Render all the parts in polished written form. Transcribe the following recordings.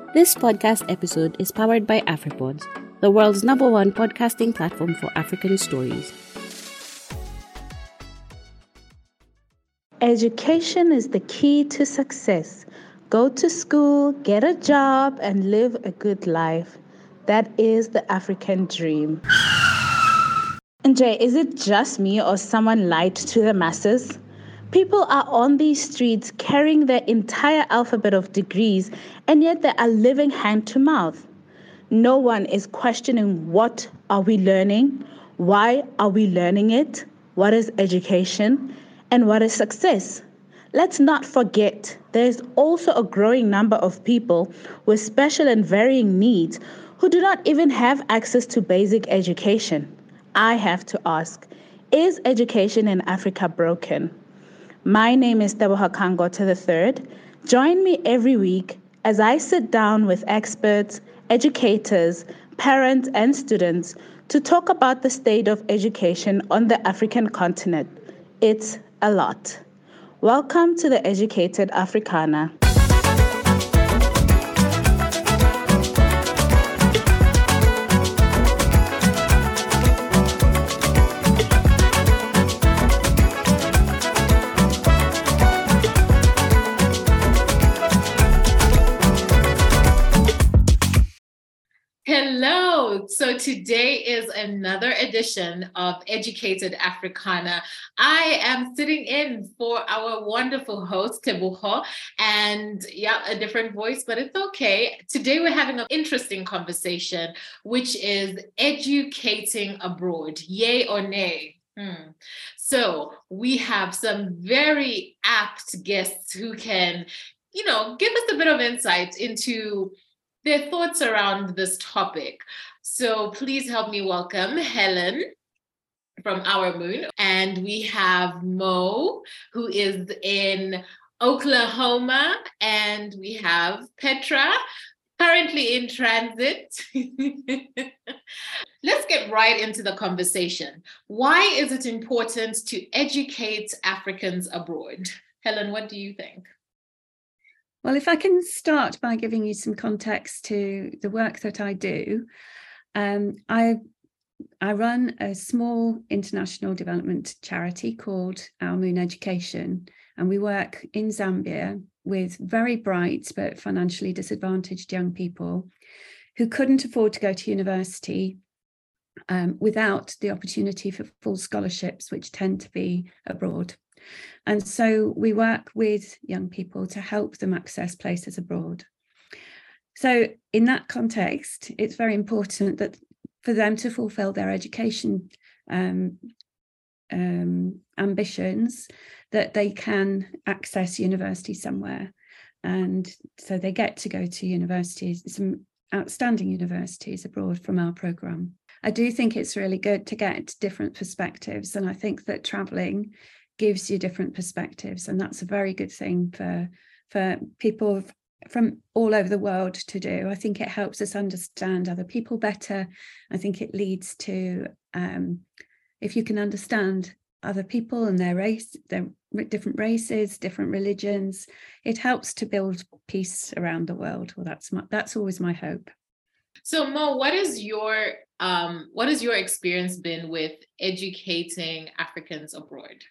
This podcast episode is powered by AfriPods, the world's #1 podcasting platform for African stories. Education is the key to success. Go to school, get a job, and live a good life. That is the African dream. And Jay, is it just me or someone lied to the masses? People are on these streets carrying their entire alphabet of degrees, and yet they are living hand to mouth. No one is questioning what are we learning, why are we learning it, what is education, and what is success. Let's not forget, there's also a growing number of people with special and varying needs who do not even have access to basic education. I have to ask, is education in Africa broken? My name is Teboha Kangota III. Join me every week as I sit down with experts, educators, parents, and students to talk about the state of education on the African continent. It's a lot. Welcome to the Educated Africana. Hello. So today is another edition of Educated Africana. I am sitting in for our wonderful host, Teboho, and a different voice, but it's okay. Today we're having an interesting conversation, which is educating abroad, yay or nay? So we have some very apt guests who can, give us a bit of insight into their thoughts around this topic. So please help me welcome Helen from Our Moon. And we have Mo, who is in Oklahoma. And we have Petra, currently in transit. Let's get right into the conversation. Why is it important to educate Africans abroad? Helen, what do you think? Well, if I can start by giving you some context to the work that I do, I run a small international development charity called Our Moon Education, and we work in Zambia with very bright but financially disadvantaged young people who couldn't afford to go to university without the opportunity for full scholarships, which tend to be abroad. And so we work with young people to help them access places abroad. So in that context, it's very important that for them to fulfill their education ambitions, that they can access university somewhere. And so they get to go to universities, some outstanding universities abroad from our programme. I do think it's really good to get different perspectives. And I think that travelling gives you different perspectives, and that's a very good thing for people from all over the world to do. I think it helps us understand other people better. I think it leads to, if you can understand other people and their race, their different races, different religions, it helps to build peace around the world. Well, that's always my hope. So Mo, what is your experience been with educating Africans abroad?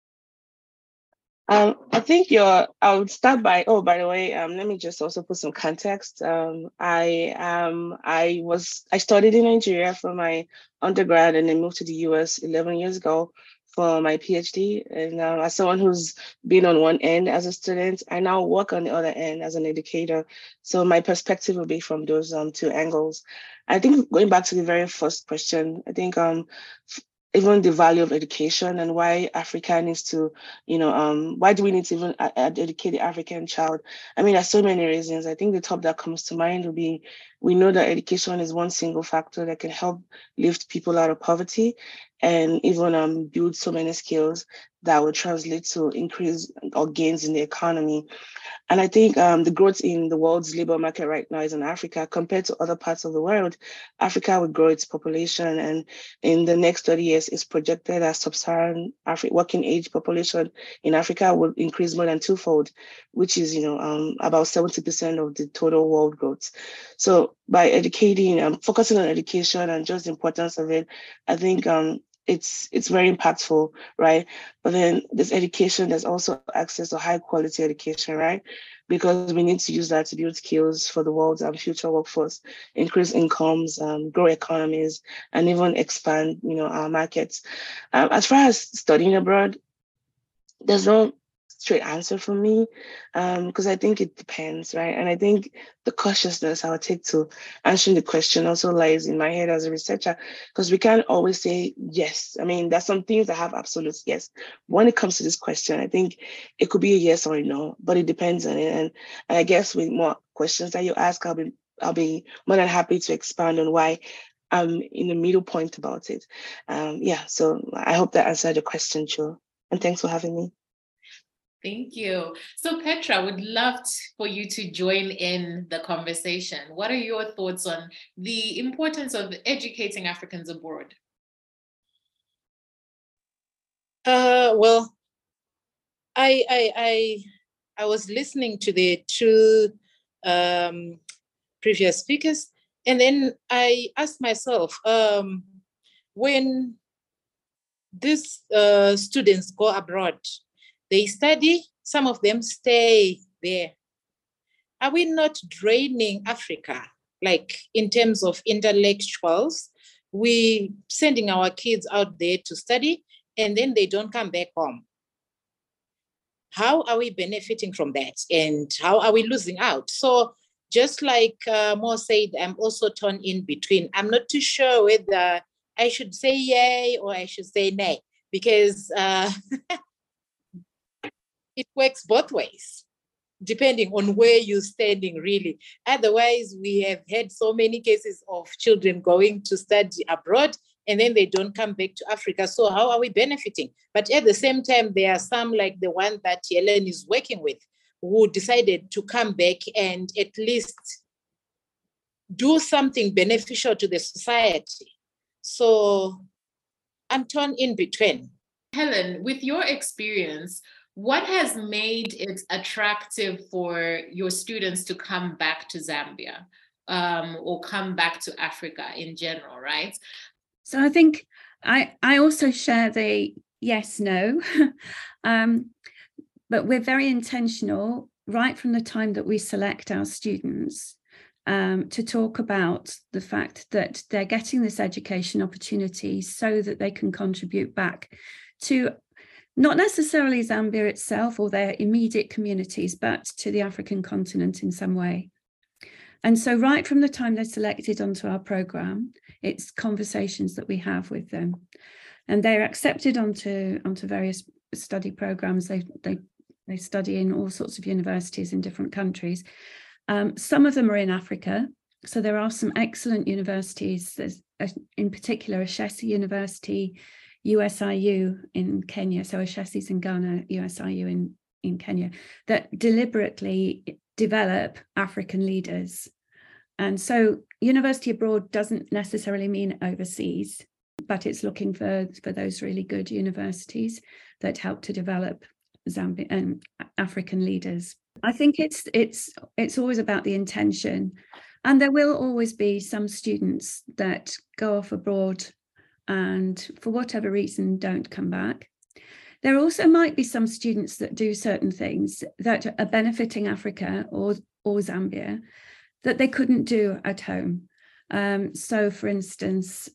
I think I would start by, by the way, let me just also put some context. I studied in Nigeria for my undergrad and then moved to the US 11 years ago for my PhD. And as someone who's been on one end as a student, I now work on the other end as an educator. So my perspective will be from those two angles. I think going back to the very first question, I think even the value of education and why Africa needs to, why do we need to even educate the African child? I mean, there's so many reasons. I think the top that comes to mind will be, we know that education is one single factor that can help lift people out of poverty and even build so many skills that will translate to increase or gains in the economy. And I think the growth in the world's labor market right now is in Africa compared to other parts of the world. Africa will grow its population, and in the next 30 years, it's projected that sub-Saharan working age population in Africa will increase more than twofold, which is about 70% of the total world growth. So by educating, focusing on education and just the importance of it, I think it's very impactful, right? But then there's education, there's also access to high quality education, right? Because we need to use that to build skills for the world's future workforce, increase incomes, grow economies, and even expand, our markets. As far as studying abroad, there's no straight answer for me, because I think it depends, right? And I think the cautiousness I'll take to answering the question also lies in my head as a researcher, because we can't always say yes. I mean, there's some things that have absolute yes. When it comes to this question, I think it could be a yes or a no, but it depends on it. And I guess with more questions that you ask, I'll be more than happy to expand on why I'm in the middle point about it. So I hope that answered your question, Joe. And thanks for having me. Thank you. So Petra, would love for you to join in the conversation. What are your thoughts on the importance of educating Africans abroad? Well, I was listening to the two previous speakers, and then I asked myself, when these students go abroad, they study, some of them stay there. Are we not draining Africa, like in terms of intellectuals? We sending our kids out there to study, and then they don't come back home. How are we benefiting from that? And how are we losing out? So just like Mo said, I'm also torn in between. I'm not too sure whether I should say yay or I should say nay, because it works both ways, depending on where you're standing, really. Otherwise, we have had so many cases of children going to study abroad and then they don't come back to Africa. So how are we benefiting? But at the same time, there are some like the one that Helen is working with who decided to come back and at least do something beneficial to the society. So I'm torn in between. Helen, with your experience, what has made it attractive for your students to come back to Zambia or come back to Africa in general, right? So I think I also share the yes, no, but we're very intentional right from the time that we select our students to talk about the fact that they're getting this education opportunity so that they can contribute back to not necessarily Zambia itself or their immediate communities, but to the African continent in some way. And so right from the time they're selected onto our program, it's conversations that we have with them. And they're accepted onto various study programs. They study in all sorts of universities in different countries. Some of them are in Africa. So there are some excellent universities. There's in particular Ashesi University, USIU in Kenya, so Ashesi's in Ghana, USIU in Kenya, that deliberately develop African leaders. And so university abroad doesn't necessarily mean overseas, but it's looking for those really good universities that help to develop Zambian and African leaders. I think it's always about the intention, and there will always be some students that go off abroad and for whatever reason don't come back. There also might be some students that do certain things that are benefiting Africa or Zambia that they couldn't do at home. So for instance,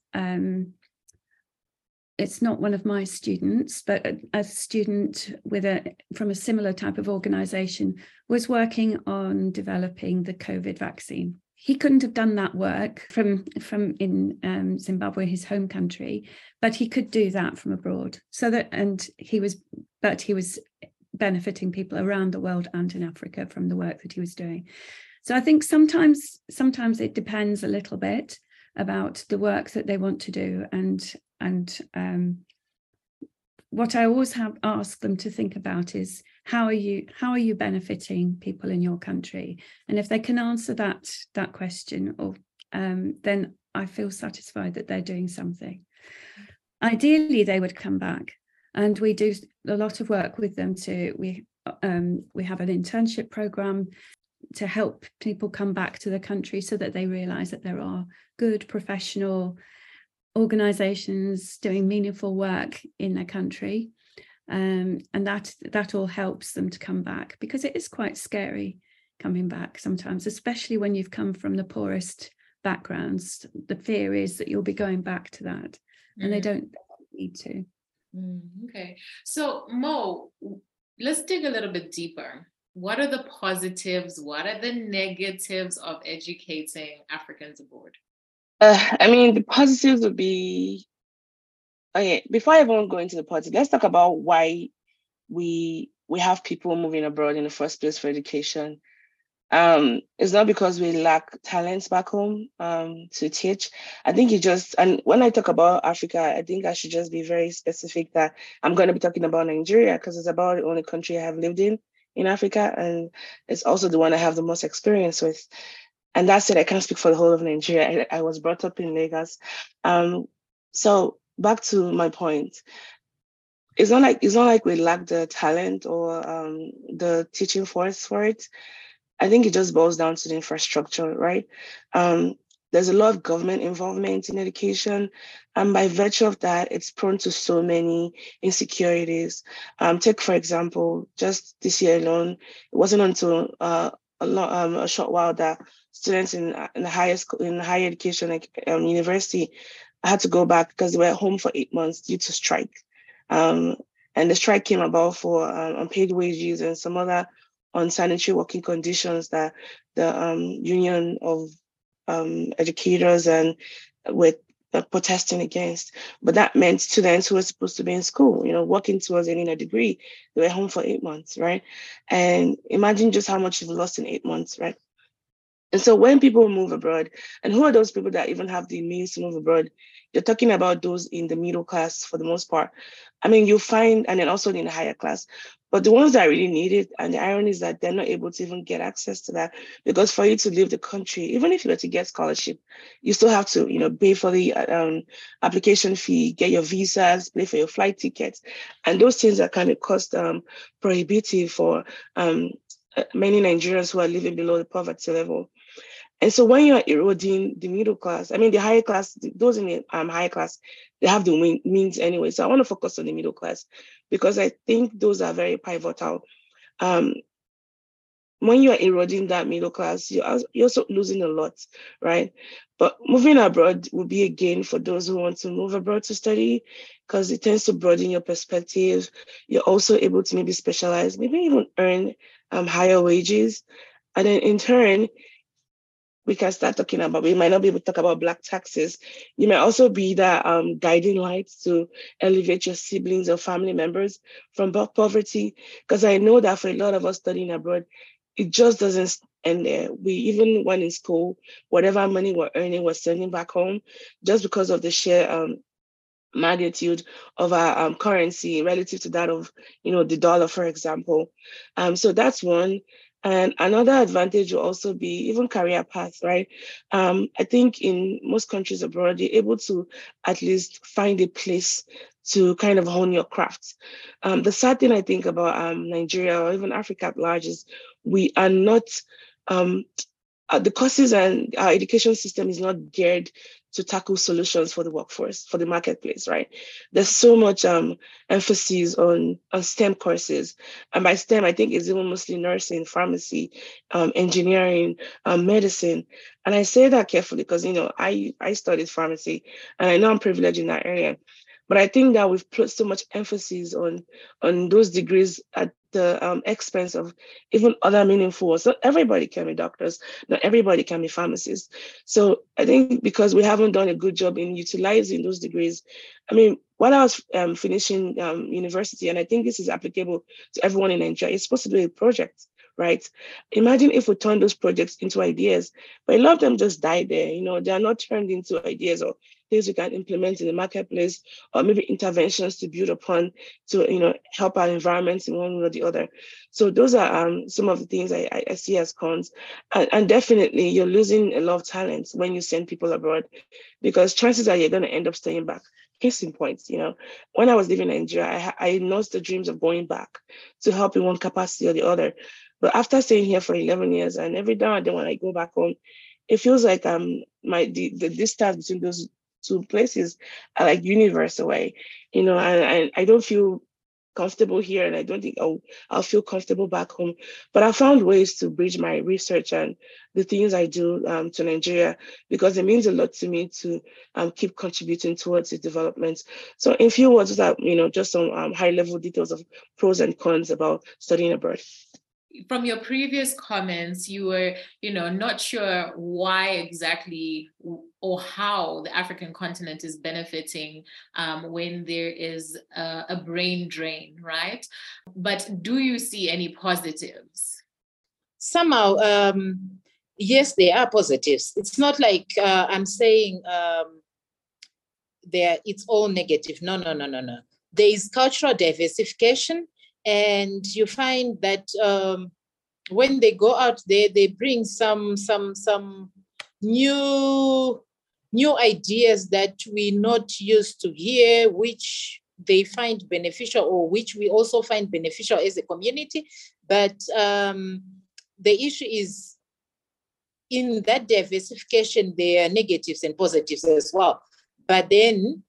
it's not one of my students, but a student from a similar type of organization was working on developing the COVID vaccine. He couldn't have done that work from in Zimbabwe, his home country, but he could do that from abroad. He was benefiting people around the world and in Africa from the work that he was doing. So I think sometimes it depends a little bit about the work that they want to do and what I always have asked them to think about is how are you benefiting people in your country? And if they can answer that question, or then I feel satisfied that they're doing something. Ideally, they would come back, and we do a lot of work with them. We have an internship program to help people come back to the country so that they realize that there are good professional organizations doing meaningful work in their country, and that all helps them to come back, because it is quite scary coming back sometimes, especially when you've come from the poorest backgrounds. The fear is that you'll be going back to that, and they don't need to. Okay, so Mo, let's dig a little bit deeper. What are the positives? What are the negatives of educating Africans abroad? The positives would be, okay, before I even go into the positives, let's talk about why we have people moving abroad in the first place for education. It's not because we lack talents back home to teach. I think and when I talk about Africa, I think I should just be very specific that I'm going to be talking about Nigeria, because it's about the only country I have lived in Africa, and it's also the one I have the most experience with. And that's it. I can't speak for the whole of Nigeria. I was brought up in Lagos. So back to my point. It's not like we lack the talent or the teaching force for it. I think it just boils down to the infrastructure, right? There's a lot of government involvement in education, and by virtue of that, it's prone to so many insecurities. Take, for example, just this year alone, it wasn't until a short while that students in higher education, like university, had to go back because they were home for 8 months due to strike. And the strike came about for unpaid wages and some other unsanitary working conditions that the union of educators and were protesting against. But that meant students who were supposed to be in school, working towards getting a degree, they were home for 8 months, right? And imagine just how much you've lost in 8 months, right? And so when people move abroad, and who are those people that even have the means to move abroad? You're talking about those in the middle class for the most part. You'll find, and then also in the higher class, but the ones that really need it, and the irony is that they're not able to even get access to that, because for you to leave the country, even if you were to get scholarship, you still have to, pay for the application fee, get your visas, pay for your flight tickets. And those things are kind of cost prohibitive for many Nigerians who are living below the poverty level. And so when you're eroding the middle class, the higher class, those in the higher class, they have the means anyway. So I want to focus on the middle class, because I think those are very pivotal. When you're eroding that middle class, you're also losing a lot, right? But moving abroad will be a gain for those who want to move abroad to study, because it tends to broaden your perspective. You're also able to maybe specialize, maybe even earn higher wages. And then in turn, we can start talking about, we might not be able to talk about Black taxes. You may also be that guiding light to elevate your siblings or family members from poverty. Because I know that for a lot of us studying abroad, it just doesn't end there. We, even when in school, whatever money we're earning, we're sending back home, just because of the sheer magnitude of our currency relative to that of, the dollar, for example. So that's one. And another advantage will also be even career paths, right? I think in most countries abroad, you're able to at least find a place to kind of hone your craft. The sad thing I think about Nigeria or even Africa at large is we are not, the courses and our education system is not geared to tackle solutions for the workforce, for the marketplace, right? There's so much emphasis on STEM courses. And by STEM, I think it's even mostly nursing, pharmacy, engineering, medicine. And I say that carefully because, I studied pharmacy and I know I'm privileged in that area. But I think that we've put so much emphasis on those degrees at the expense of even other meaningful ones. Not everybody can be doctors, not everybody can be pharmacists. So I think because we haven't done a good job in utilizing those degrees, while I was finishing university, and I think this is applicable to everyone in Nigeria, it's supposed to be a project, right? Imagine if we turn those projects into ideas, but a lot of them just die there. They are not turned into ideas or things we can implement in the marketplace, or maybe interventions to build upon to help our environments in one way or the other. So those are some of the things I see as cons. And definitely you're losing a lot of talent when you send people abroad, because chances are you're going to end up staying back. Case in point, when I was living in Nigeria, I lost the dreams of going back to help in one capacity or the other. But after staying here for 11 years, and every now and then when I go back home, it feels like the distance between those two places are like universe away, and I don't feel comfortable here, and I don't think I'll feel comfortable back home. But I found ways to bridge my research and the things I do to Nigeria, because it means a lot to me to keep contributing towards the development. So in few words, that just some high level details of pros and cons about studying abroad. From your previous comments, you were, not sure why exactly or how the African continent is benefiting when there is a brain drain, right? But do you see any positives? Somehow, yes, there are positives. It's not like I'm saying it's all negative. No. There is cultural diversification. And you find that when they go out there, they bring some new ideas that we're not used to hear, which they find beneficial, or which we also find beneficial as a community. But the issue is, in that diversification, there are negatives and positives as well. But then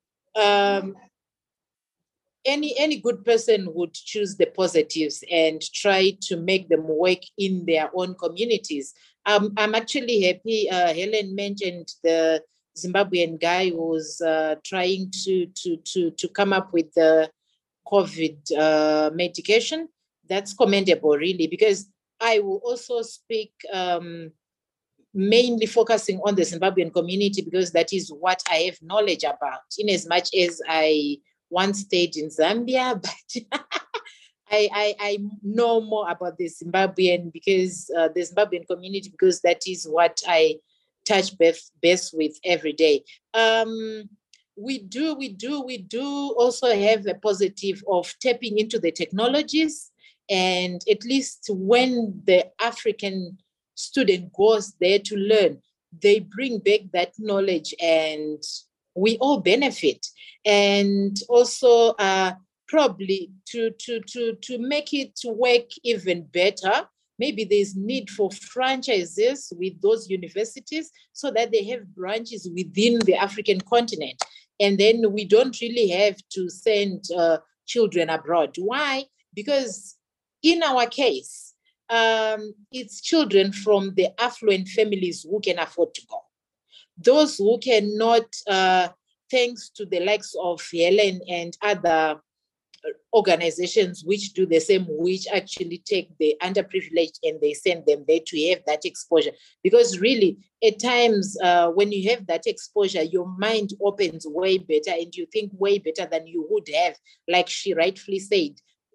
any good person would choose the positives and try to make them work in their own communities. I'm actually happy Helen mentioned the Zimbabwean guy who was trying to come up with the COVID medication. That's commendable, really, because I will also speak mainly focusing on the Zimbabwean community, because that is what I have knowledge about, in as much as I once stayed in Zambia, but I know more about the Zimbabwean, because the Zimbabwean community, because that is what I touch best with every day. We do also have a positive of tapping into the technologies, and at least when the African student goes there to learn, they bring back that knowledge and we all benefit. And also probably to make it work even better, maybe there's need for franchises with those universities so that they have branches within the African continent. And then we don't really have to send children abroad. Why? Because in our case, it's children from the affluent families who can afford to go. Those who cannot, thanks to the likes of Helen and other organizations which do the same, which actually take the underprivileged and they send them there to have that exposure. Because really, at times, when you have that exposure, your mind opens way better and you think way better than you would have, like she rightfully said.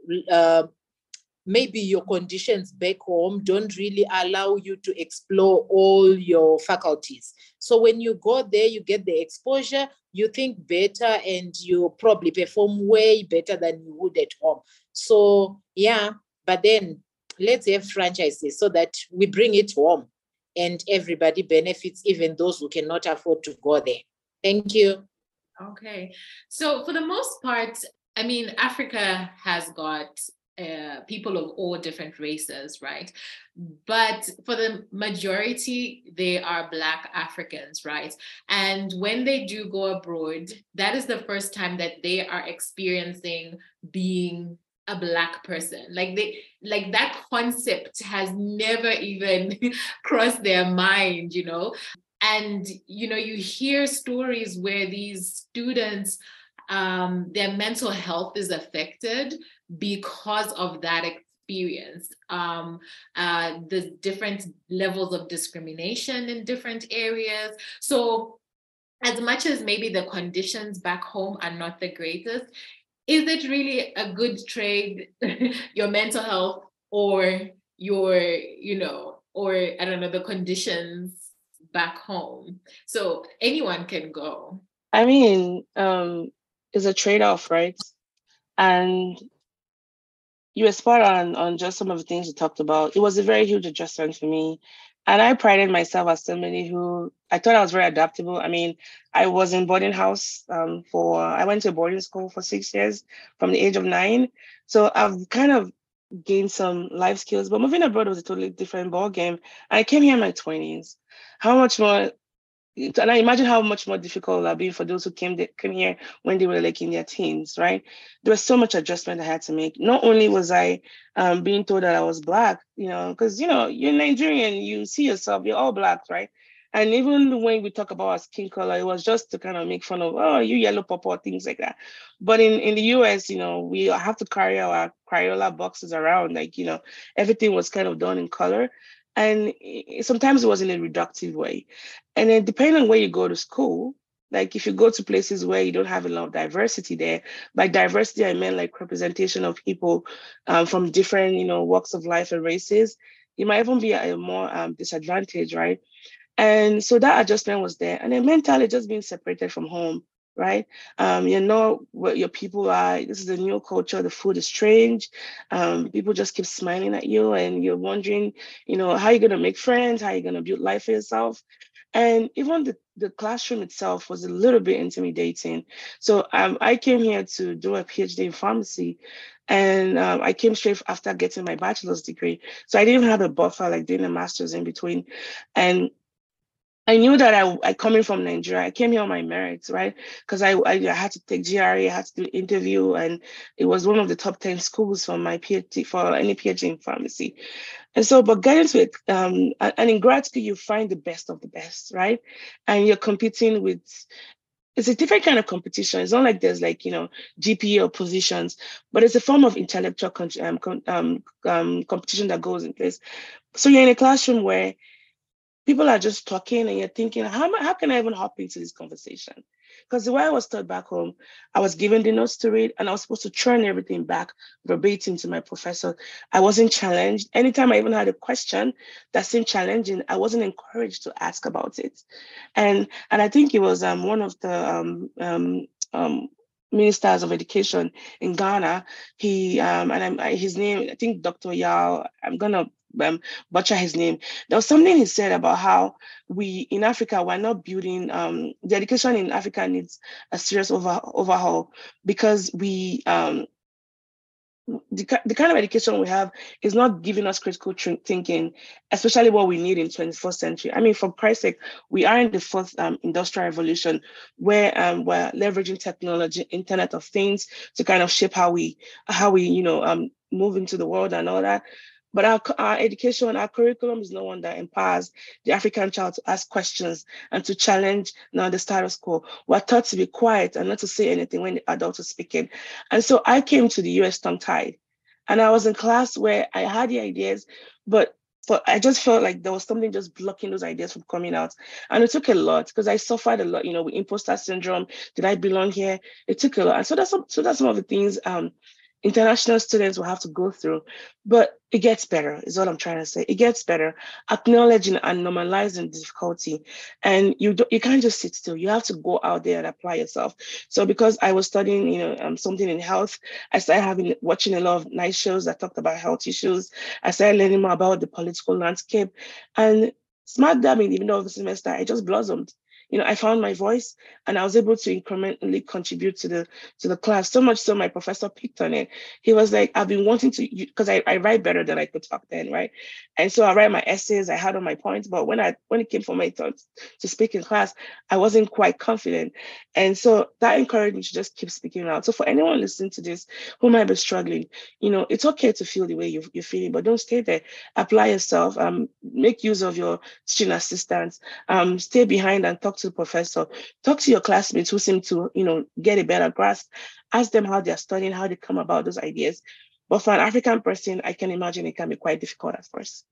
Maybe your conditions back home don't really allow you to explore all your faculties. So when you go there, you get the exposure, you think better, and you probably perform way better than you would at home. So yeah, but then let's have franchises so that we bring it home and everybody benefits, even those who cannot afford to go there. Thank you. Okay. So for the most part, I mean, Africa has got people of all different races, right? But for the majority, they are Black Africans, right? And when they do go abroad, that is the first time that they are experiencing being a Black person. Like that concept has never even crossed their mind, And, you hear stories where these students, their mental health is affected because of that experience. The different levels of discrimination in different areas. So as much as maybe the conditions back home are not the greatest, is it really a good trade, your mental health or your, or I don't know, the conditions back home? So anyone can go. I mean, it's a trade-off, right? And you were spot on just some of the things you talked about. It was a very huge adjustment for me. And I prided myself as somebody who I thought I was very adaptable. I mean, I was in boarding house I went to boarding school for 6 years from the age of 9. So I've kind of gained some life skills, but moving abroad was a totally different ball game. I came here in my 20s. How much more and I imagine how much more difficult it would have been for those who came here when they were like in their teens, right? There was so much adjustment I had to make. Not only was I being told that I was Black, because you're Nigerian, you see yourself, you're all Blacks, right? And even when we talk about our skin color, it was just to kind of make fun of, oh, you yellow purple, things like that. But in the US, we have to carry our Crayola boxes around, like, everything was kind of done in color. And sometimes it was in a reductive way. And then depending on where you go to school, like if you go to places where you don't have a lot of diversity there, by diversity, I meant like representation of people from different, walks of life and races, you might even be at a more disadvantage, right? And so that adjustment was there. And then mentally just being separated from home, right? You know what your people are. This is a new culture. The food is strange. People just keep smiling at you and you're wondering, how you're going to make friends, how you're going to build life for yourself. And even the classroom itself was a little bit intimidating. So I came here to do a PhD in pharmacy, and I came straight after getting my bachelor's degree. So I didn't even have a buffer like doing a master's in between. And I knew that I coming from Nigeria, I came here on my merits, right? Because I had to take GRE, I had to do an interview, and it was one of the top 10 schools for my PhD, for any PhD in pharmacy. And so, but getting to it, and in grad school, you find the best of the best, right? And you're competing with, it's a different kind of competition. It's not like there's like, GPA or positions, but it's a form of intellectual competition that goes in place. So you're in a classroom where people are just talking and you're thinking, how can I even hop into this conversation? Because the way I was taught back home, I was given the notes to read and I was supposed to churn everything back verbatim to my professor. I wasn't challenged. Anytime I even had a question that seemed challenging, I wasn't encouraged to ask about it. And I think it was one of the ministers of education in Ghana. He his name, I think Dr. Yao, I'm gonna butcher his name. There was something he said about how we in Africa, we're not building, the education in Africa needs a serious overhaul because we, the kind of education we have is not giving us critical thinking, especially what we need in 21st century. I mean, for Christ's sake, we are in the fourth industrial revolution where we're leveraging technology, Internet of Things to kind of shape how we move into the world and all that. But our education, our curriculum is not one that empowers the African child to ask questions and to challenge the status quo. We're taught to be quiet and not to say anything when the adult is speaking. And so I came to the US tongue-tied. And I was in class where I had the ideas, but I just felt like there was something just blocking those ideas from coming out. And it took a lot because I suffered a lot, with imposter syndrome. Did I belong here? It took a lot. And so that's some of the things international students will have to go through. But it gets better, is what I'm trying to say. It gets better, acknowledging and normalizing difficulty. And you can't just sit still. You have to go out there and apply yourself. So because I was studying, something in health, I started watching a lot of nice shows that talked about health issues. I started learning more about the political landscape. And smack dab in the middle of the semester, I just blossomed. I found my voice and I was able to incrementally contribute to the class, so much so my professor picked on it. He was like, I've been wanting to, because I write better than I could talk then, right? And so I write my essays, I had all my points, but when it came for my turn to speak in class, I wasn't quite confident. And so that encouraged me to just keep speaking out. So for anyone listening to this who might be struggling, it's okay to feel the way you're feeling, but don't stay there. Apply yourself, make use of your teaching assistants, stay behind and talk to the professor, talk to your classmates who seem to, get a better grasp, ask them how they're studying, how they come about those ideas. But for an African person, I can imagine it can be quite difficult at first.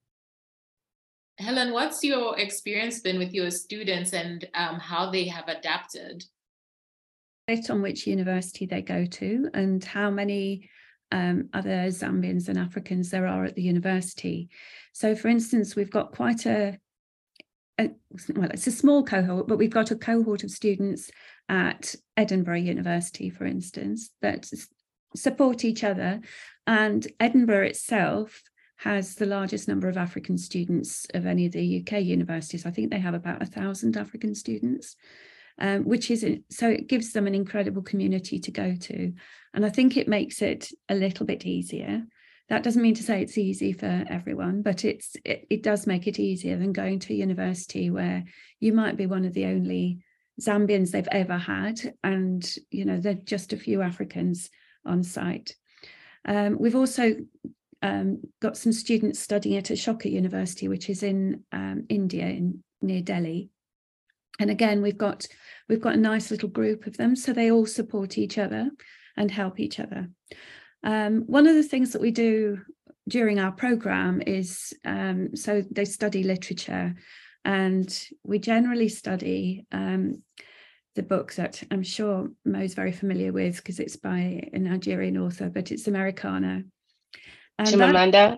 Helen, what's your experience been with your students and how they have adapted? Based on which university they go to and how many other Zambians and Africans there are at the university. So for instance, we've got quite a it's a small cohort, but we've got a cohort of students at Edinburgh University, for instance, that support each other. And Edinburgh itself has the largest number of African students of any of the UK universities. I think they have about 1,000 African students, which is, so it gives them an incredible community to go to. And I think it makes it a little bit easier. That doesn't mean to say it's easy for everyone, but it does make it easier than going to a university where you might be one of the only Zambians they've ever had, and there are just a few Africans on site. We've also got some students studying at Ashoka University, which is in India, near Delhi. And again, we've got a nice little group of them, so they all support each other and help each other. One of the things that we do during our program is, so they study literature, and we generally study the book that I'm sure Mo's very familiar with because it's by a Nigerian author, but it's Americana. And Chimamanda.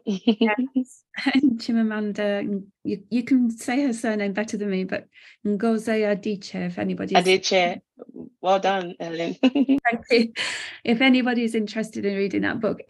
Chimamanda, you can say her surname better than me, but Ngozi Adichie, if anybody's... Adichie. Well done, Ellen. Thank you. If anybody's interested in reading that book,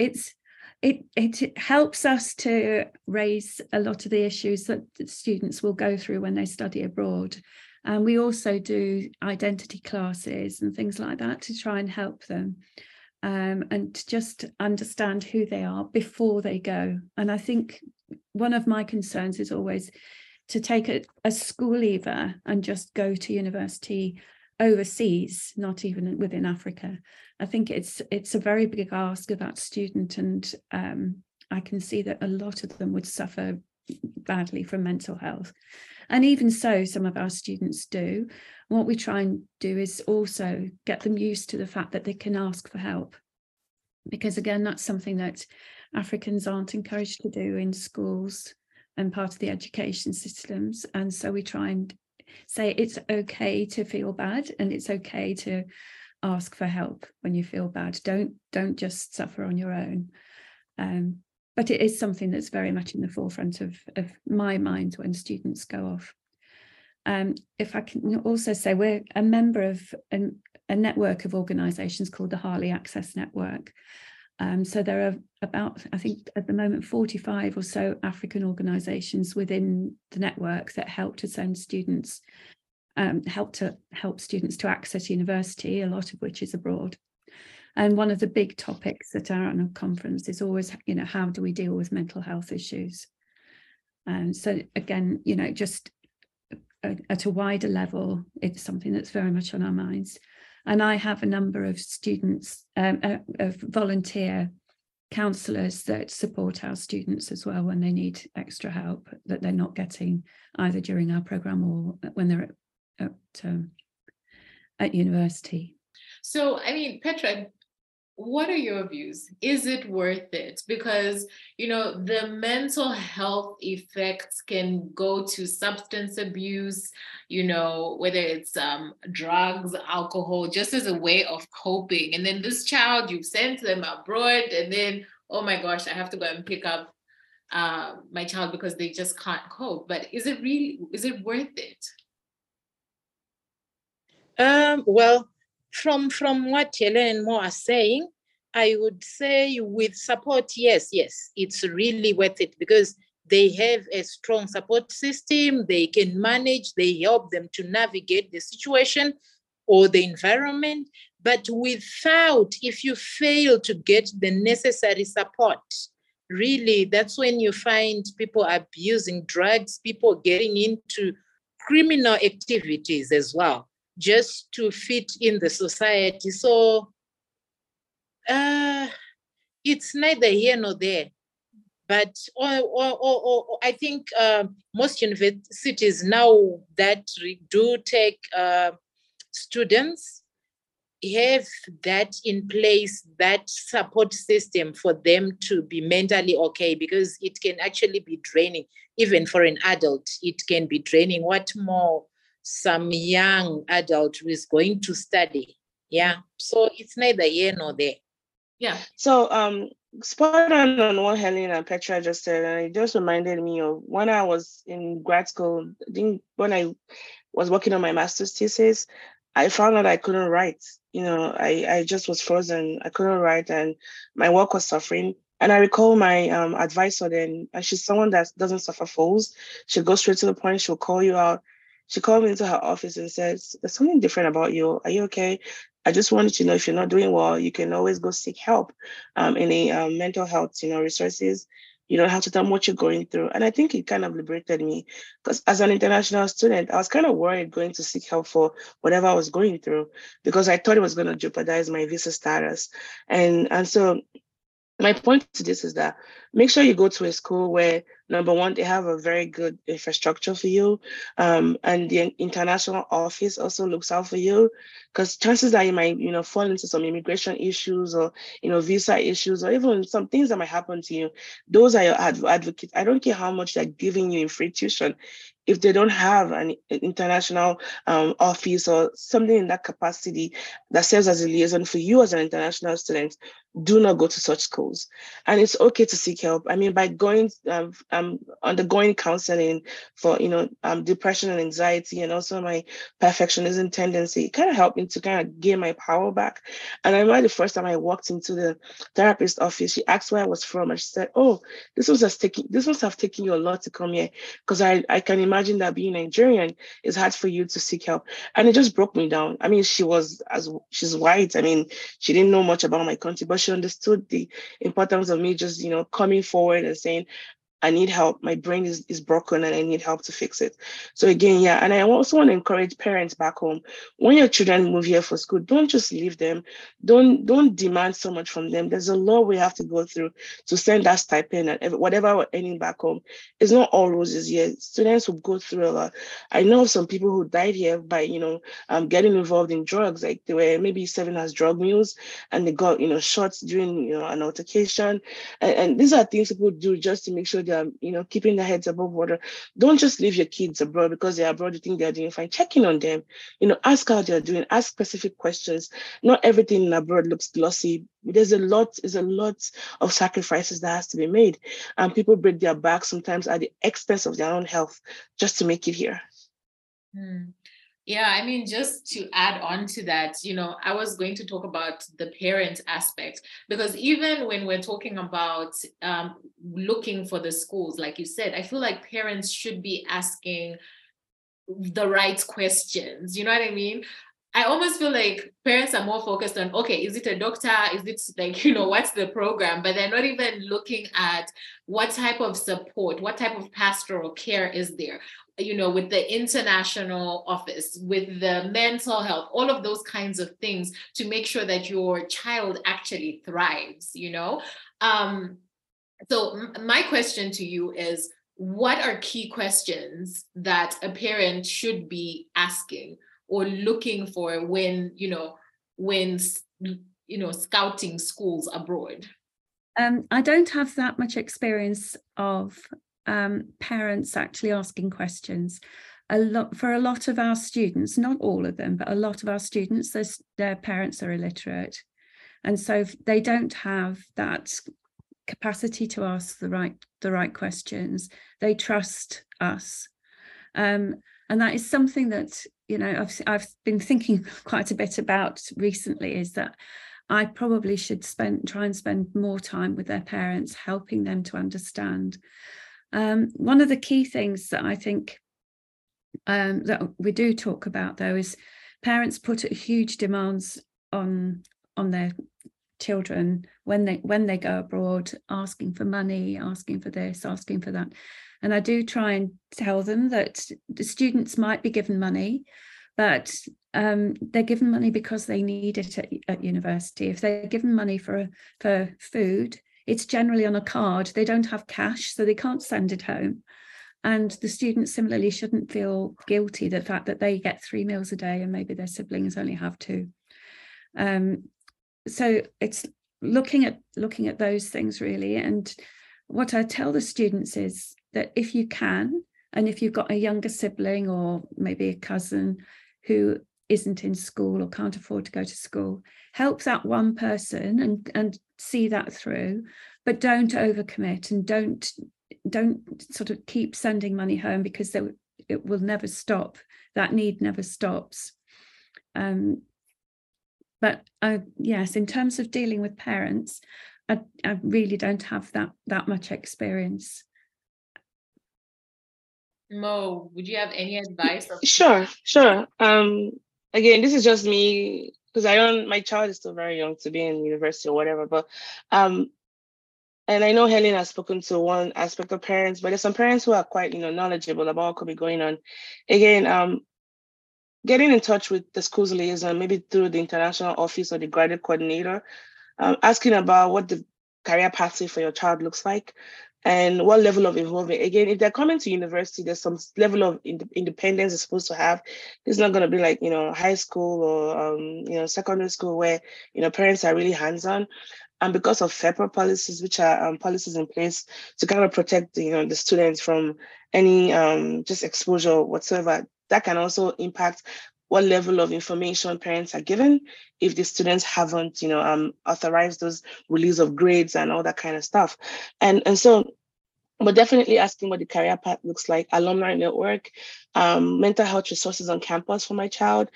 it helps us to raise a lot of the issues that the students will go through when they study abroad. And we also do identity classes and things like that to try and help them and to just understand who they are before they go. And I think one of my concerns is always to take a school leaver and just go to university overseas, not even within Africa. I think it's a very big ask of that student, and I can see that a lot of them would suffer badly from mental health. And even so, some of our students do. What we try and do is also get them used to the fact that they can ask for help, because again, that's something that Africans aren't encouraged to do in schools and part of the education systems. And so we try and say it's okay to feel bad, and it's okay to ask for help when you feel bad. Don't just suffer on your own. But it is something that's very much in the forefront of my mind when students go off. If I can also say, we're a member of a network of organisations called the Harley Access Network. So there are about, I think at the moment, 45 or so African organisations within the network that help to send students, help students to access university, a lot of which is abroad. And one of the big topics at our annual conference is always, how do we deal with mental health issues? And so again, just at a wider level, it's something that's very much on our minds. And I have a number of students, of volunteer counsellors that support our students as well when they need extra help that they're not getting either during our programme or when they're at university. So, Petra, what are your views? Is it worth it? Because, the mental health effects can go to substance abuse, whether it's drugs, alcohol, just as a way of coping. And then this child, you've sent them abroad, and then, oh my gosh, I have to go and pick up my child because they just can't cope. But is it worth it? Well, from what Helen and Mo are saying, I would say with support, yes, it's really worth it because they have a strong support system. They can manage, they help them to navigate the situation or the environment. But if you fail to get the necessary support, really, that's when you find people abusing drugs, people getting into criminal activities as well, just to fit in the society. So it's neither here nor there. But I think most universities now that do take students have that in place, that support system for them to be mentally okay, because it can actually be draining. Even for an adult, it can be draining. What more some young adult who is going to study? Yeah, so it's neither here nor there. Yeah. So spot on what Helen and Petra just said, and it just reminded me of when I was in grad school. I think when I was working on my master's thesis, I found out I couldn't write. I just was frozen. I couldn't write, and my work was suffering. And I recall my advisor then, and she's someone that doesn't suffer fools. She'll go straight to the point. She'll call you out. She called me into her office and says, "There's something different about you. Are you okay? I just wanted to know if you're not doing well, you can always go seek help in a mental health, resources. You don't have to tell them what you're going through." And I think it kind of liberated me because as an international student, I was kind of worried going to seek help for whatever I was going through because I thought it was going to jeopardize my visa status. And so my point to this is that make sure you go to a school where, number one, they have a very good infrastructure for you, and the international office also looks out for you, because chances that you might, fall into some immigration issues or, visa issues or even some things that might happen to you. Those are your advocates. I don't care how much they're giving you in free tuition. If they don't have an international office or something in that capacity that serves as a liaison for you as an international student, do not go to such schools. And it's okay to seek help. I mean, by going, undergoing counseling for, depression and anxiety, and also my perfectionism tendency, it kind of helped me to kind of gain my power back. And I remember the first time I walked into the therapist office, she asked where I was from, and she said, "Oh, this must have taken you a lot to come here, because I can imagine that being Nigerian is hard for you to seek help." And it just broke me down. I mean, she's white. I mean, she didn't know much about my country, but she understood the importance of me just, coming forward and saying, "I need help. My brain is broken and I need help to fix it." So again, yeah. And I also want to encourage parents back home. When your children move here for school, don't just leave them. Don't demand so much from them. There's a lot we have to go through to send that stipend and whatever we're earning back home. It's not all roses here. Students will go through a lot. I know of some people who died here by, getting involved in drugs. Like they were maybe serving as drug mules and they got, shots during, an altercation. And these are things people do just to make sure they're, keeping their heads above water. Don't just leave your kids abroad because they're abroad, you think they're doing fine. Check in on them, ask how they're doing, ask specific questions. Not everything in abroad looks glossy. There's a lot of sacrifices that has to be made. And people break their backs sometimes at the expense of their own health just to make it here. Yeah, I mean, just to add on to that, I was going to talk about the parent aspect, because even when we're talking about looking for the schools, like you said, I feel like parents should be asking the right questions. You know what I mean? I almost feel like parents are more focused on, okay, is it a doctor? Is it like, what's the program? But they're not even looking at what type of support, what type of pastoral care is there, with the international office, with the mental health, all of those kinds of things to make sure that your child actually thrives, So my question to you is, what are key questions that a parent should be asking or looking for when scouting schools abroad? I don't have that much experience of parents actually asking questions. For a lot of our students, not all of them, but a lot of our students, their parents are illiterate, and so they don't have that capacity to ask the right questions. They trust us, and that is something that I've been thinking quite a bit about recently, is that I probably should try and spend more time with their parents, helping them to understand. One of the key things that I think that we do talk about, though, is parents put huge demands on their children when they go abroad, asking for money, asking for this, asking for that. And I do try and tell them that the students might be given money, but they're given money because they need it at university. If they're given money for food, it's generally on a card. They don't have cash, so they can't send it home. And the students similarly shouldn't feel guilty, the fact that they get 3 meals a day and maybe their siblings only have 2. So it's looking at those things really. And what I tell the students is that if you can, and if you've got a younger sibling or maybe a cousin who isn't in school or can't afford to go to school. Help that one person and see that through, but don't overcommit, and don't sort of keep sending money home, because it will never stop. That need never stops. But yes, in terms of dealing with parents, I really don't have that much experience. Mo, would you have any advice? Sure. Again, this is just me, because my child is still very young to be in university or whatever, but and I know Helen has spoken to one aspect of parents, but there's some parents who are quite, knowledgeable about what could be going on. Again, getting in touch with the school's liaison, maybe through the international office or the graduate coordinator, asking about what the career pathway for your child looks like and what level of involvement. Again, if they're coming to university, there's some level of independence they're supposed to have. It's not going to be like, high school or, secondary school where, parents are really hands-on. And because of FEPA policies, which are policies in place to kind of protect, the students from any just exposure whatsoever, that can also impact what level of information parents are given if the students haven't, authorized those release of grades and all that kind of stuff. And so, but definitely asking what the career path looks like, alumni network, mental health resources on campus for my child,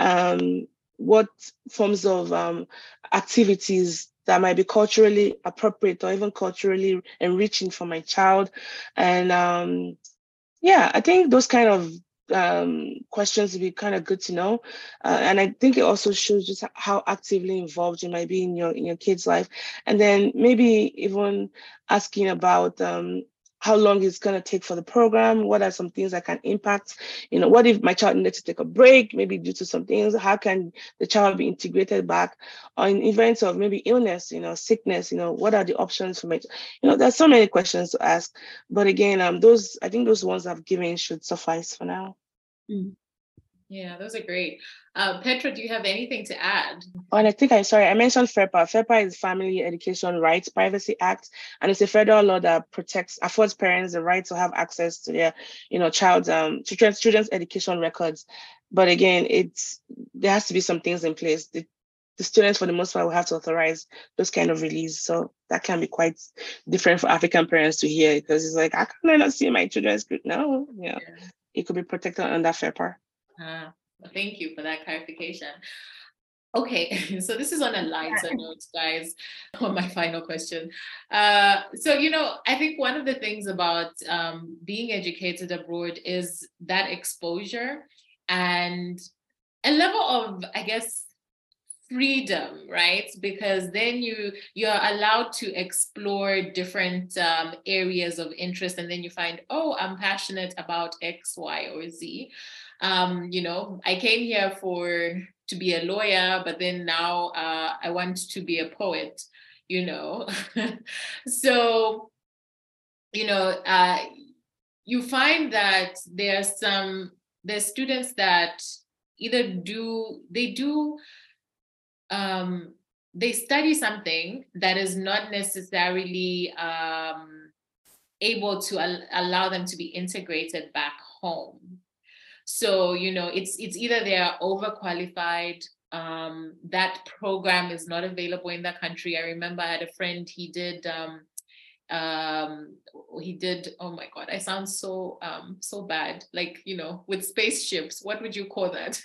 what forms of activities that might be culturally appropriate or even culturally enriching for my child. And I think those kind of questions would be kind of good to know, and I think it also shows just how actively involved you might be in your kid's life, and then maybe even asking about how long it's going to take for the program. What are some things that can impact? What if my child needs to take a break, maybe due to some things? How can the child be integrated back? Or in events of maybe illness, sickness, what are the options for my? There's so many questions to ask. But again, I think those ones I've given should suffice for now. Yeah, those are great. Petra, do you have anything to add? And I think I mentioned FEPA. FEPA is Family Education Rights Privacy Act, and it's a federal law that affords parents the right to have access to their, children's education records. But again, there has to be some things in place. The students, for the most part, will have to authorize those kind of release. So that can be quite different for African parents to hear, because it's like, how can I not see my children's group? No, it could be protected under FEPA. Thank you for that clarification. Okay, so this is on a lighter note, guys, on my final question. So, I think one of the things about being educated abroad is that exposure and a level of, I guess, freedom, right? Because then you're allowed to explore different areas of interest, and then you find, oh, I'm passionate about X, Y, or Z. I came here to be a lawyer, but then now I want to be a poet, So, you find that there's students that either they study something that is not necessarily able to allow them to be integrated back home. So, it's either they are overqualified, that program is not available in the country. I remember I had a friend, he did, oh my God, I sound so bad. Like, with spaceships, what would you call that?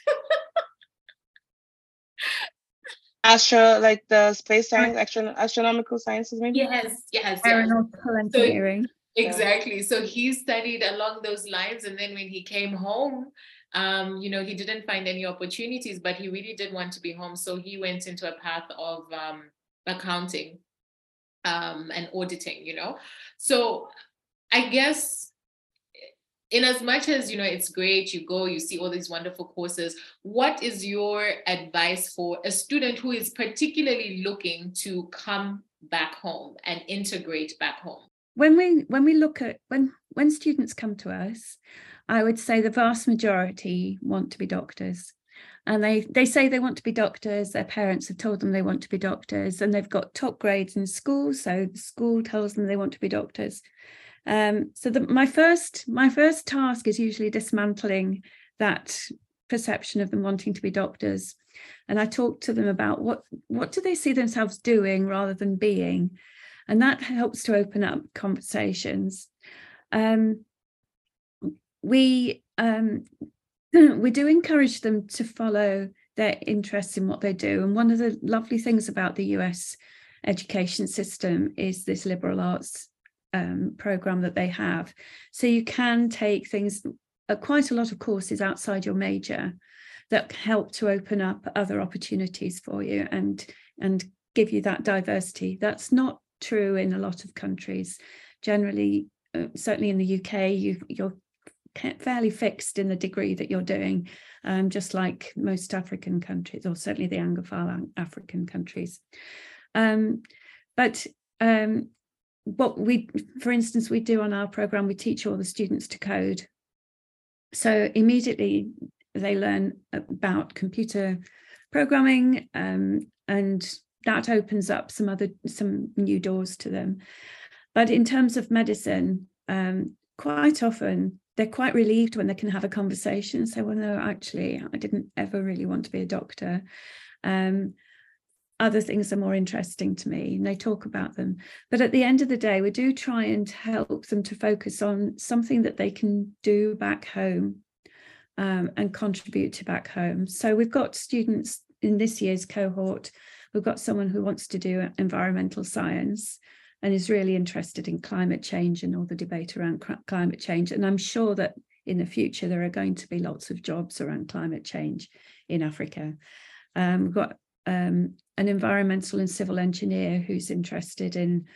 Like the space science, astronomical sciences, maybe? Yes. Aeronautical engineering. Exactly. So he studied along those lines. And then when he came home, he didn't find any opportunities, but he really did want to be home. So he went into a path of accounting and auditing, So I guess in as much as, it's great, you go, you see all these wonderful courses, what is your advice for a student who is particularly looking to come back home and integrate back home? When we look at when students come to us, I would say the vast majority want to be doctors, and they say they want to be doctors. Their parents have told them they want to be doctors, and they've got top grades in school, so the school tells them they want to be doctors. So my first task is usually dismantling that perception of them wanting to be doctors. And I talked to them about what do they see themselves doing rather than being. And that helps to open up conversations. We do encourage them to follow their interests in what they do. And one of the lovely things about the US education system is this liberal arts program that they have. So you can take things, quite a lot of courses outside your major that help to open up other opportunities for you and give you that diversity. That's not true in a lot of countries. Generally, certainly in the UK, you're fairly fixed in the degree that you're doing, just like most African countries, or certainly the Anglophile African countries. But what we, for instance, we do on our program, we teach all the students to code. So immediately they learn about computer programming, and that opens up some new doors to them. But in terms of medicine, quite often they're quite relieved when they can have a conversation and say, well, no, actually, I didn't ever really want to be a doctor. Other things are more interesting to me, and they talk about them. But at the end of the day, we do try and help them to focus on something that they can do back home, and contribute to back home. So we've got students in this year's cohort. We've got someone who wants to do environmental science and is really interested in climate change and all the debate around climate change. And I'm sure that in the future, there are going to be lots of jobs around climate change in Africa. We've got an environmental and civil engineer who's interested in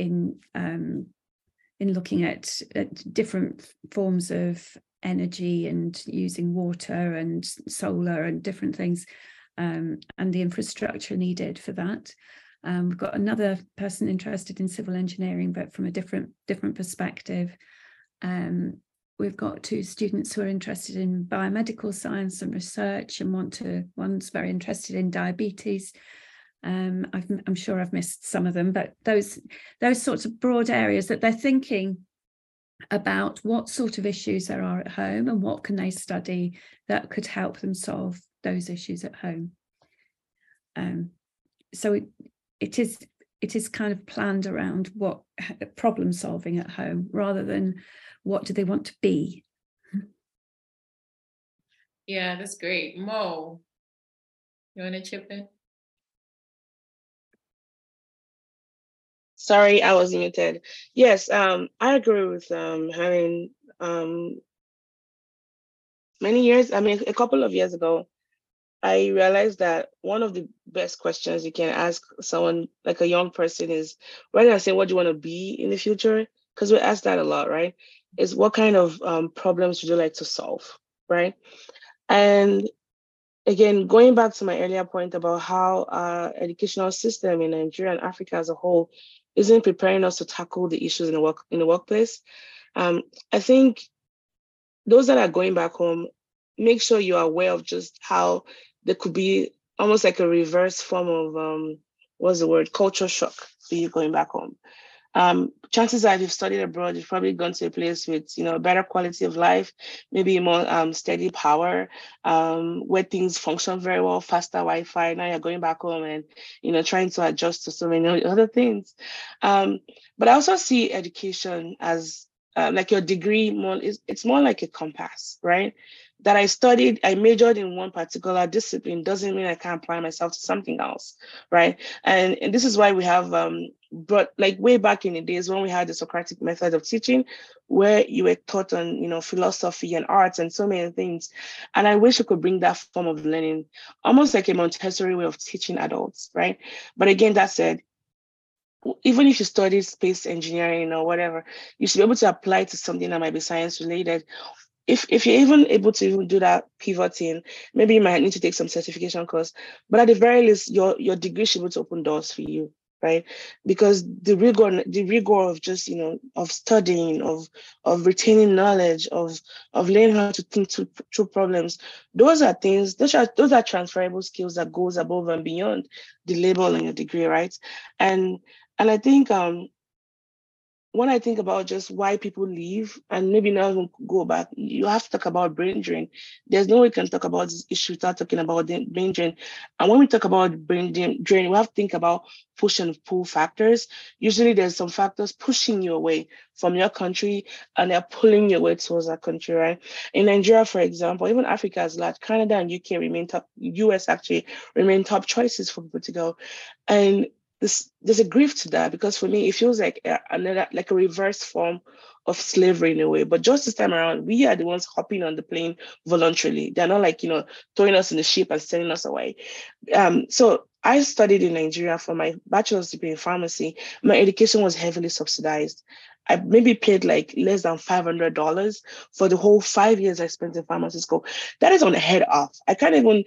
looking at different forms of energy and using water and solar and different things, and the infrastructure needed for that. We've got another person interested in civil engineering, but from a different perspective. We've got two students who are interested in biomedical science and research, and one's very interested in diabetes. I'm sure I've missed some of them, but those sorts of broad areas that they're thinking about what sort of issues there are at home and what can they study that could help them solve those issues at home. So it is kind of planned around what problem solving at home rather than what do they want to be. Yeah, that's great. Mo, you want to chip in? Sorry, I was muted. Yes, I agree with having many years. I mean, a couple of years ago, I realized that one of the best questions you can ask someone, like a young person, is rather than saying, what do you want to be in the future? Because we ask that a lot, right? Is what kind of problems would you like to solve, right? And again, going back to my earlier point about how our educational system in Nigeria and Africa as a whole isn't preparing us to tackle the issues in the workplace, I think those that are going back home, make sure you are aware of just how there could be almost like a reverse form of culture shock for you going back home. Chances are, if you've studied abroad, you've probably gone to a place with, better quality of life, maybe more steady power, where things function very well, faster Wi-Fi. Now you're going back home and, trying to adjust to so many other things. But I also see education as like your degree it's more like a compass, right? That I majored in one particular discipline doesn't mean I can't apply myself to something else, right? And this is why we have, but like way back in the days when we had the Socratic method of teaching, where you were taught on, philosophy and arts and so many things. And I wish we could bring that form of learning, almost like a Montessori way of teaching adults, right? But again, that said, even if you study space engineering or whatever, you should be able to apply to something that might be science related. If you're even able to even do that pivoting, maybe you might need to take some certification course, but at the very least, your degree should be able to open doors for you, right? Because the rigor of just, of studying, of retaining knowledge, of learning how to think through problems, those are transferable skills that goes above and beyond the label on your degree, right? And I think when I think about just why people leave and maybe not even go back, you have to talk about brain drain. There's no way you can talk about this issue without talking about the brain drain. And when we talk about brain drain, we have to think about push and pull factors. Usually there's some factors pushing you away from your country and they're pulling you away towards that country, right? In Nigeria, for example, even Africa as large, Canada and UK remain top, US actually remain top choices for people to go. And there's a grief to that, because for me it feels like another, like a reverse form of slavery in a way. But just this time around, we are the ones hopping on the plane voluntarily. They're not like, throwing us in the ship and sending us away. So I studied in Nigeria for my bachelor's degree in pharmacy. My education was heavily subsidized. I maybe paid like less than $500 for the whole 5 years I spent in pharmacy school. That is on the head off. I can't even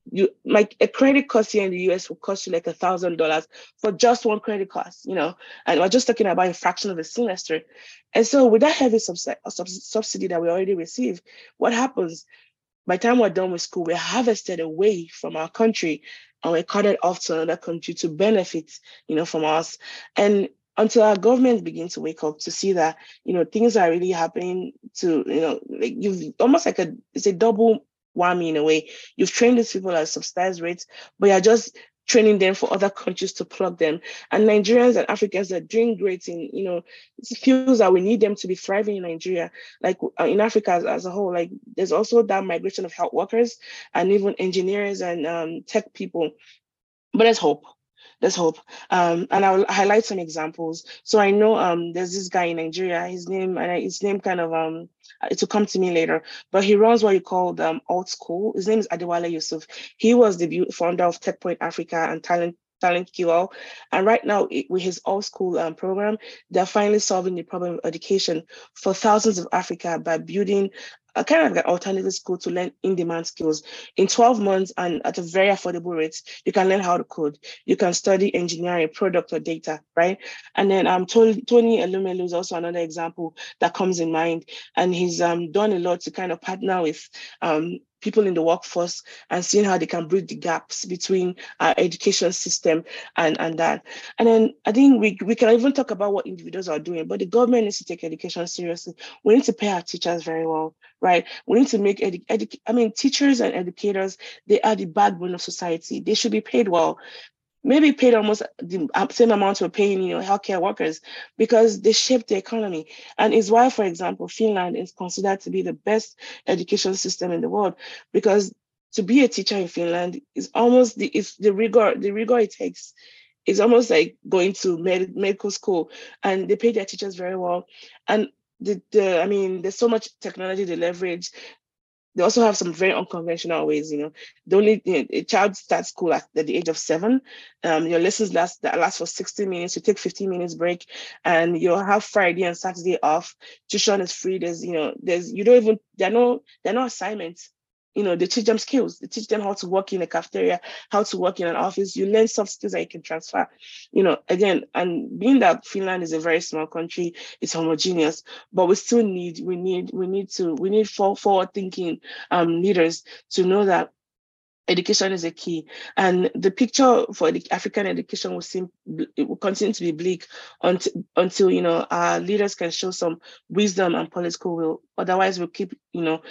a credit course here in the US will cost you like $1,000 for just one credit course, and we're just talking about a fraction of a semester. And so with that heavy subsidy that we already receive, what happens? By the time we're done with school, we're harvested away from our country and we're carted off to another country to benefit, from us. And until our government begin to wake up to see that, things are really happening to, like you've almost like it's a double whammy in a way. You've trained these people at subsidized rates, but you're just training them for other countries to plug them. And Nigerians and Africans are doing great in, it feels that we need them to be thriving in Nigeria, like in Africa as a whole. Like there's also that migration of health workers and even engineers and tech people. But let's hope. There's hope. And I'll highlight some examples. So I know there's this guy in Nigeria, his name kind of, it will come to me later, but he runs what you call Alt School. His name is Adewale Yusuf. He was the founder of TechPoint Africa and Talent QL. And right now with his Alt School program, they're finally solving the problem of education for thousands of Africa by building a kind of like an alternative school to learn in-demand skills. In 12 months and at a very affordable rate, you can learn how to code. You can study engineering, product or data, right? And then Tony Elumelu is also another example that comes in mind. And he's done a lot to kind of partner with people in the workforce and seeing how they can bridge the gaps between our education system and that. And then I think we can even talk about what individuals are doing, but the government needs to take education seriously. We need to pay our teachers very well, right? We need to make teachers and educators, they are the backbone of society. They should be paid well. Maybe paid almost the same amount we're paying, healthcare workers, because they shape the economy. And it's why, for example, Finland is considered to be the best education system in the world, because to be a teacher in Finland is almost the rigor it takes. It's almost like going to medical school, and they pay their teachers very well. And there's so much technology they leverage. They also have some very unconventional ways, a child starts school at the age of 7. Your lessons last for 60 minutes. You take 15 minutes break, and you'll have Friday and Saturday off. Tuition is free. There are no assignments. They teach them skills. They teach them how to work in a cafeteria, how to work in an office. You learn soft skills that you can transfer, again, and being that Finland is a very small country, it's homogeneous, but we still need forward thinking leaders to know that education is a key. And the picture for the African education will continue to be bleak until our leaders can show some wisdom and political will. Otherwise, we'll keep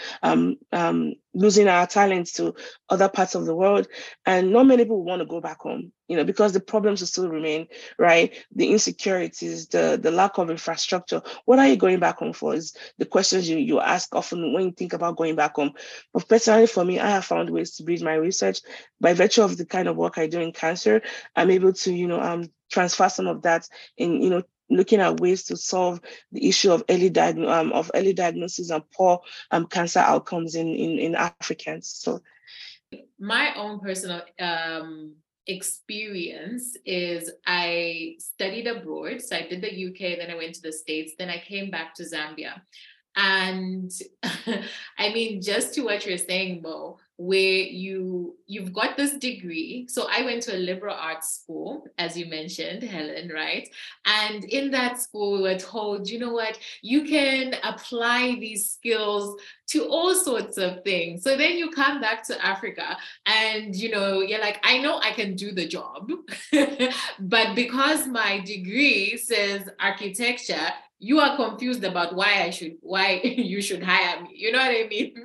losing our talents to other parts of the world, and not many people want to go back home, because the problems will still remain, right? The insecurities, the lack of infrastructure. What are you going back home for? Is the questions you ask often when you think about going back home. But personally, for me, I have found ways to bridge my research by virtue of the kind of work I do in cancer. I'm able to transfer some of that in looking at ways to solve the issue of early diagnosis and poor cancer outcomes in Africans. So, my own personal experience is I studied abroad. So I did the UK, then I went to the States, then I came back to Zambia. And just to what you're saying, Mo, where you've got this degree. So I went to a liberal arts school, as you mentioned, Helen, right? And in that school, we were told, you know what, you can apply these skills to all sorts of things. So then you come back to Africa and, you're like, I know I can do the job, but because my degree says architecture, you are confused about why you should hire me. You know what I mean?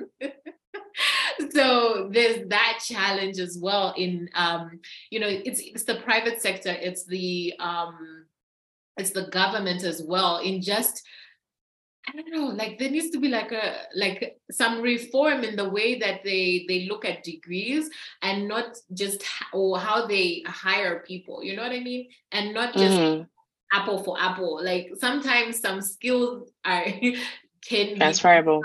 So there's that challenge as well in, it's the private sector, it's the government as well, in just, I don't know, like there needs to be like some reform in the way that they look at degrees, and not just or how they hire people, you know what I mean? And not just apple for apple. Like sometimes some skills can be transferable,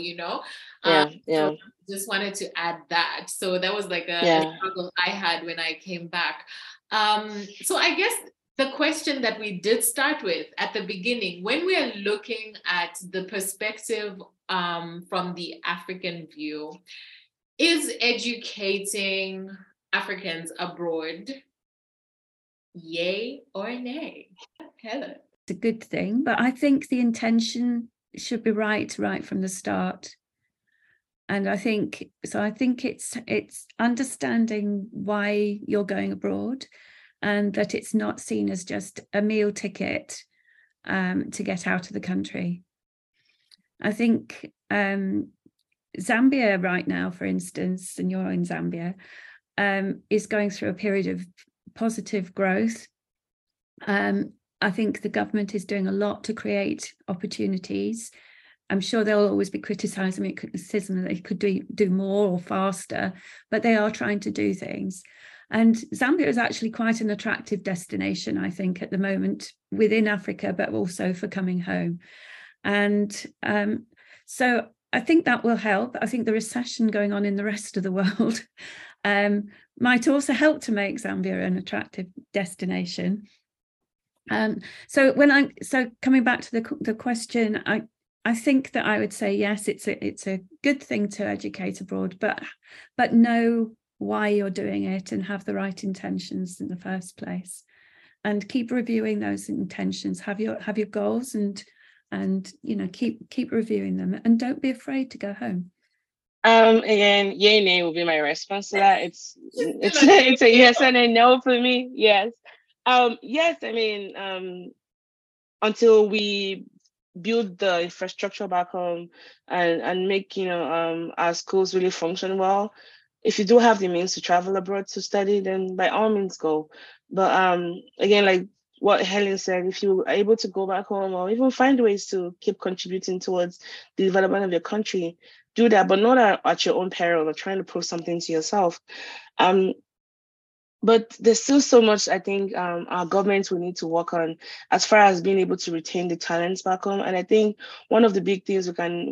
So just wanted to add that. So that was like a struggle I had when I came back. So I guess the question that we did start with at the beginning, when we are looking at the perspective from the African view, is educating Africans abroad yay or nay? Helen. It's a good thing, but I think the intention should be right from the start. And I think it's understanding why you're going abroad, and that it's not seen as just a meal ticket to get out of the country. I think Zambia right now, for instance, and you're in Zambia, is going through a period of positive growth. I think the government is doing a lot to create opportunities. I'm sure there'll always be criticism that they could do more or faster, but they are trying to do things. And Zambia is actually quite an attractive destination, I think, at the moment within Africa, but also for coming home. And so I think that will help. I think the recession going on in the rest of the world might also help to make Zambia an attractive destination. So coming back to the question, I think that I would say yes, it's a good thing to educate abroad, but know why you're doing it and have the right intentions in the first place, and keep reviewing those intentions. Have your goals and keep reviewing them, and don't be afraid to go home. Again, yay, nay will be my response to that. It's a yes and a no for me. Yes. Yes, I mean, until we build the infrastructure back home and make our schools really function well. If you do have the means to travel abroad to study, then by all means go. But again, like what Helen said, if you are able to go back home or even find ways to keep contributing towards the development of your country, do that, but not at your own peril or trying to prove something to yourself. But there's still so much I think our governments will need to work on as far as being able to retain the talents back home. And I think one of the big things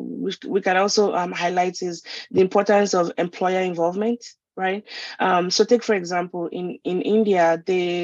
we can also highlight is the importance of employer involvement, right? So take, for example, in India,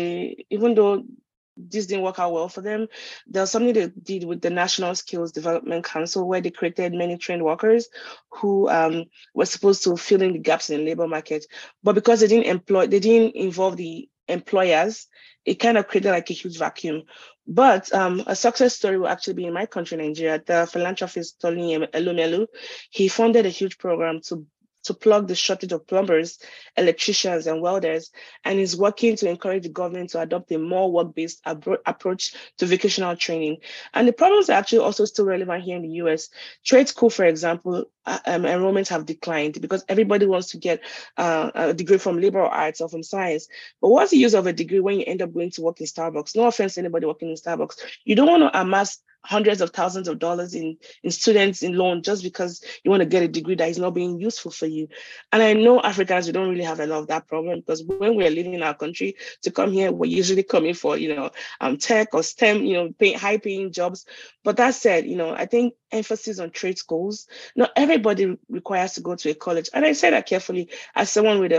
even though this didn't work out well for them, there was something they did with the National Skills Development Council, where they created many trained workers who were supposed to fill in the gaps in the labor market. But because they didn't involve the employers, it kind of created like a huge vacuum. But a success story will actually be in my country, Nigeria. The philanthropist Tolini Elumelu, he funded a huge program to plug the shortage of plumbers, electricians, and welders, and is working to encourage the government to adopt a more work-based approach to vocational training. And the problems are actually also still relevant here in the US. Trade school, for example, enrollments have declined because everybody wants to get a degree from liberal arts or from science. But what's the use of a degree when you end up going to work in Starbucks? No offense to anybody working in Starbucks. You don't want to amass hundreds of thousands of dollars in students in loan just because you want to get a degree that is not being useful for you. And I know Africans, we don't really have a lot of that problem, because when we're leaving our country to come here, we're usually coming for, tech or STEM, high paying jobs. But that said, I think emphasis on trade schools, not everybody requires to go to a college. And I say that carefully as someone with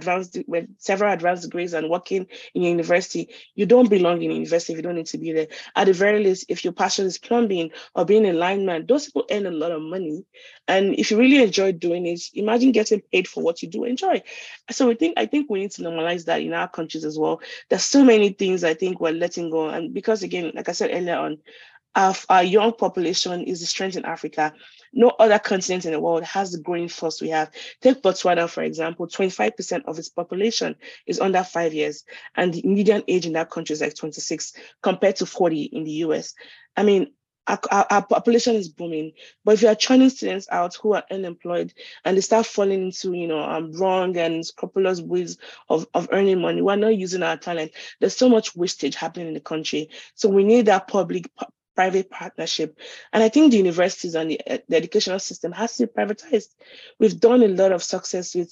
with several advanced degrees and working in a university. You don't belong in a university if you don't need to be there. At the very least, if your passion is plumbing or being a lineman, those people earn a lot of money. And if you really enjoy doing it, imagine getting paid for what you do enjoy. So I think we need to normalize that in our countries as well. There's so many things I think we're letting go. And because again, like I said earlier on, our young population is the strength in Africa. No other continent in the world has the growing force we have. Take Botswana, for example, 25% of its population is under 5 years. And the median age in that country is like 26 compared to 40 in the US. I mean, our population is booming. But if you are churning students out who are unemployed and they start falling into, wrong and scrupulous ways of earning money, we're not using our talent. There's so much wastage happening in the country. So we need that public-private partnership. And I think the universities and the educational system has to be privatized. We've done a lot of success with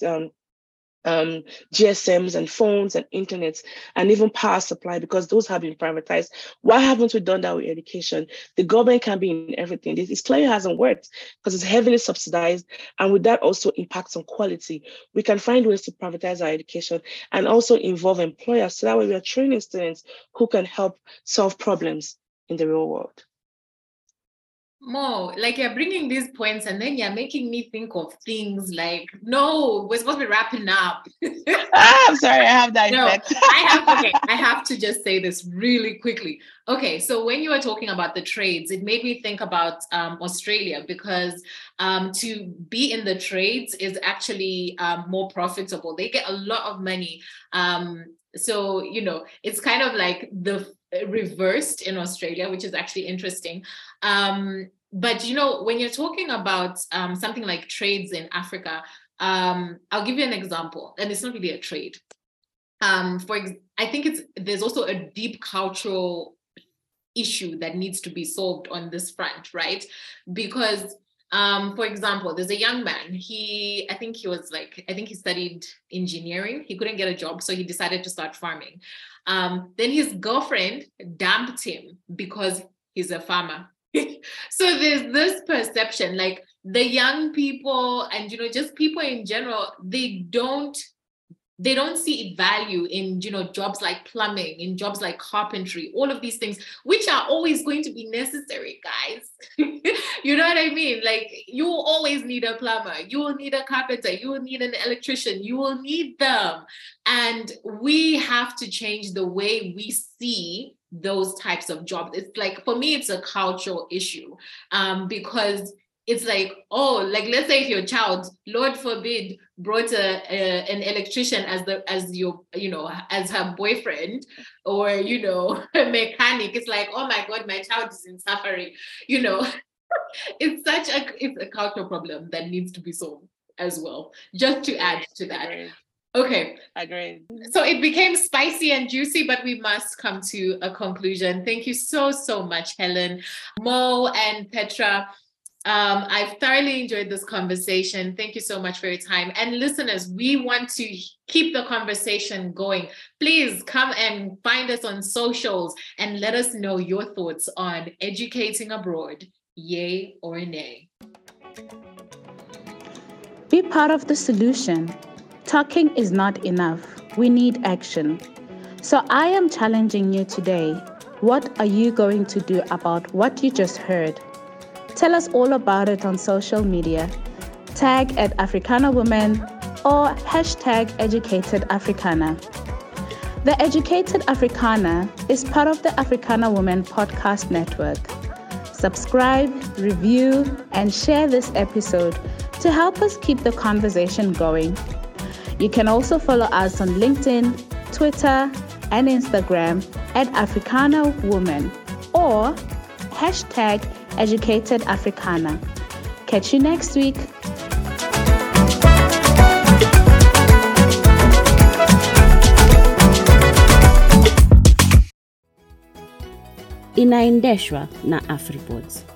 GSMs and phones and internet and even power supply, because those have been privatized. Why haven't we done that with education? The government can be in everything. This clearly hasn't worked because it's heavily subsidized, and with that also impacts on quality. We can find ways to privatize our education and also involve employers, so that way we are training students who can help solve problems in the real world. Mo, like, you're bringing these points and then you're making me think of things like, no, we're supposed to be wrapping up. I'm sorry, I have that effect. I have to just say this really quickly. Okay, so when you were talking about the trades, it made me think about Australia, because to be in the trades is actually more profitable. They get a lot of money. So, it's kind of like the reversed in Australia, which is actually interesting. But, when you're talking about something like trades in Africa, I'll give you an example, and it's not really a trade. I think there's also a deep cultural issue that needs to be solved on this front, right? Because for example, there's a young man, I think he studied engineering. He couldn't get a job, so he decided to start farming. Then his girlfriend dumped him because he's a farmer. So there's this perception, like the young people and, just people in general, they don't see value in, jobs like plumbing, in jobs like carpentry, all of these things, which are always going to be necessary, guys. You know what I mean? Like, you will always need a plumber, you will need a carpenter, you will need an electrician, you will need them. And we have to change the way we see those types of jobs. It's like, for me, it's a cultural issue, because it's like, let's say if your child, Lord forbid, brought an electrician as her boyfriend, or a mechanic. It's like, oh my God, my child is in suffering. It's a cultural problem that needs to be solved as well. Just to add to that. Okay. Agreed. So it became spicy and juicy, but we must come to a conclusion. Thank you so much, Helen, Mo, and Petra. I've thoroughly enjoyed this conversation. Thank you so much for your time. And listeners, we want to keep the conversation going. Please come and find us on socials and let us know your thoughts on educating abroad, yay or nay. Be part of the solution. Talking is not enough. We need action. So I am challenging you today. What are you going to do about what you just heard? Tell us all about it on social media. Tag at Africana Women or #EducatedAfricana. The Educated Africana is part of the Africana Women Podcast Network. Subscribe, review, and share this episode to help us keep the conversation going. You can also follow us on LinkedIn, Twitter, and Instagram at Africana Women or #EducatedAfricana. Catch you next week. Inaendeshwa na Afripods.